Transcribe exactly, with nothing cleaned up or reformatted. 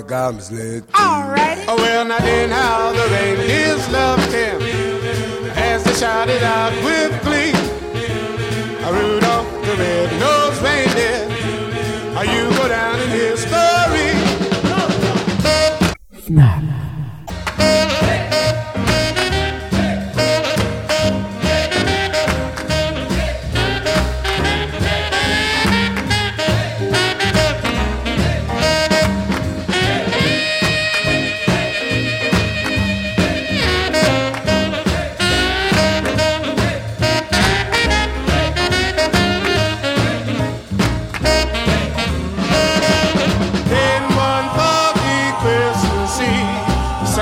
got misled. Alrighty. Oh, well, now then how the reindeers loved him as they shouted out with glee. Rudolph the red-nosed reindeer, you go down in history. Snap.